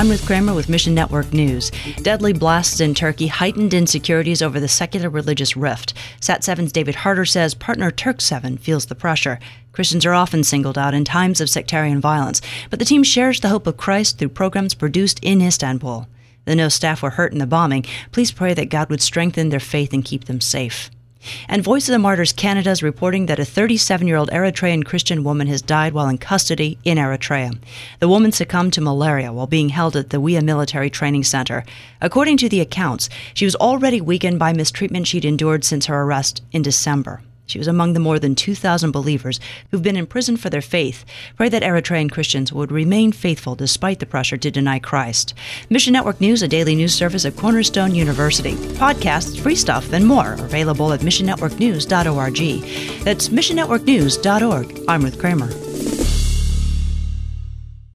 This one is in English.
I'm Ruth Kramer with Mission Network News. Deadly blasts in Turkey heightened insecurities over the secular religious rift. Sat7's David Harder says partner Turk7 feels the pressure. Christians are often singled out in times of sectarian violence, but the team shares the hope of Christ through programs produced in Istanbul. Though no staff were hurt in the bombing, please pray that God would strengthen their faith and keep them safe. And Voice of the Martyrs Canada is reporting that a 37-year-old Eritrean Christian woman has died while in custody in Eritrea. The woman succumbed to malaria while being held at the Wia Military Training Center. According to the accounts, she was already weakened by mistreatment she'd endured since her arrest in December. She was among the more than 2,000 believers who've been imprisoned for their faith. Pray that Eritrean Christians would remain faithful despite the pressure to deny Christ. Mission Network News, a daily news service at Cornerstone University. Podcasts, free stuff, and more are available at missionnetworknews.org. That's missionnetworknews.org. I'm Ruth Kramer.